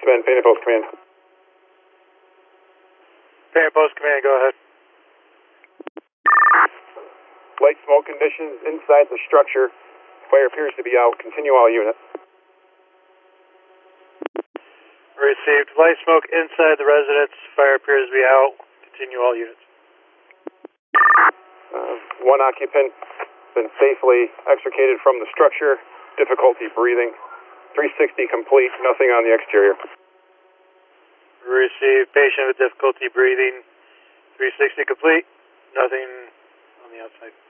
Ben, Painted Post Command. Painted Post Command, go ahead. Light smoke conditions inside the structure. Fire appears to be out. Continue all units. Received. Light smoke inside the residence. Fire appears to be out. Continue all units. One occupant been safely extricated from the structure. Difficulty breathing. 360 complete. Nothing on the exterior. Received. Patient with difficulty breathing. 360 complete. Nothing on the outside.